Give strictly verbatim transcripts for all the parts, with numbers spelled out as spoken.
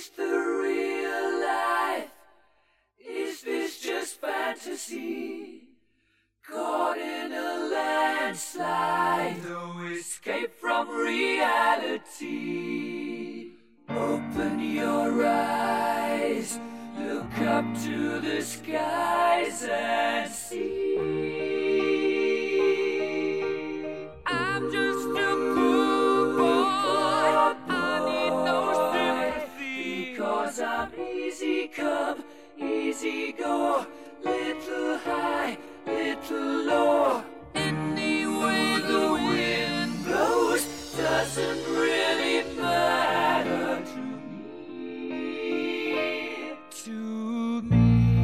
this the real life? Is this just fantasy? Caught in a landslide, no escape from reality. Open your eyes, look up to the skies and see. I'm just a poor boy, I need no sympathy, because I'm easy come, easy go, little high, little low. Any way the wind blows doesn't really matter to me, to me.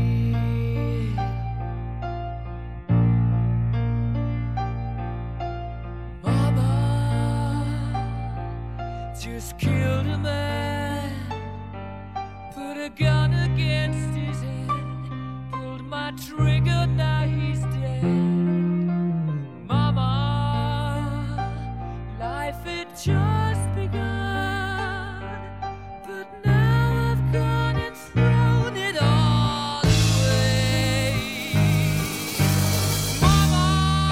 Mama just killed a man, put a gun against his head, pulled my trigger, now he's dead. Mama, life had just begun, but now I've gone and thrown it all away. Mama,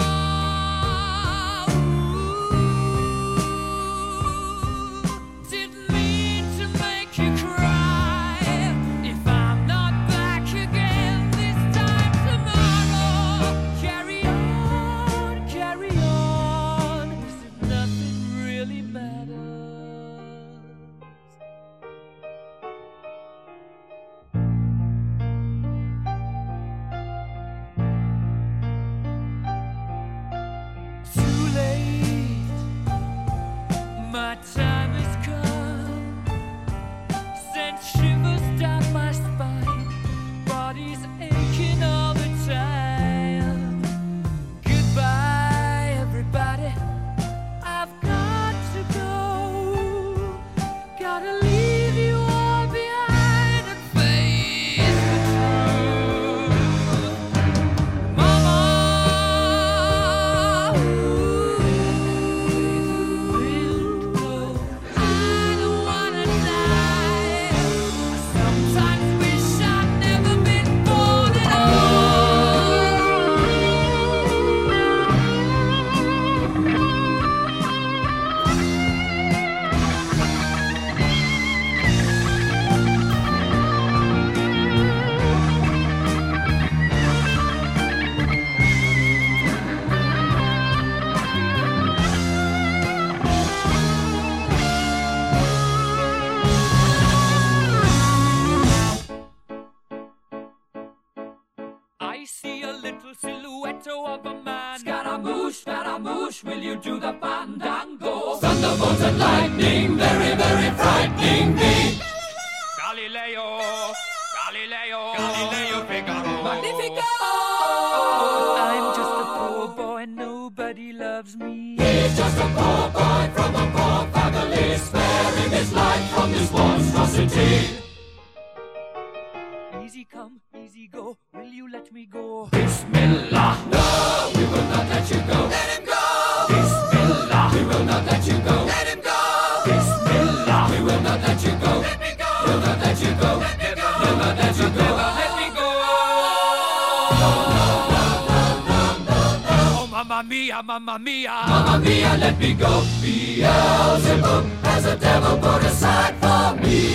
ooh, didn't mean to make you cry. If I'm not back again this time tomorrow, carry on, carry on, as if nothing really matters. Too late, my time has come, sent shivers down my spine, body's aching all the time. Goodbye, everybody, I've got to go, gotta leave you all behind and face the truth. Mama, I don't wanna die. I sometimes wish I'd never been born at I see a little silhouette of a man. Scaramouche, Scaramouche, will you do the fandango? Thunderbolts and lightning, very, very frightening me. Galileo, Galileo, Galileo Figaro. Magnifico! I'm just a poor boy, nobody loves me. He's just a poor boy from a poor family, sparing his life from this monstrosity. Easy come, easy go, will you let me go? Bismillah, no, we will not let you go. Let him go! Bismillah, we will not let you go. Let him go! Bismillah, we will not let you go. Let me go! We'll not let you go. Let me go! We'll not let you go. Let me go! No, no, no, no, no, no, no. Oh, mamma mia, mamma mia. Mamma mia, let me go. Beelzebub has a devil put aside for me.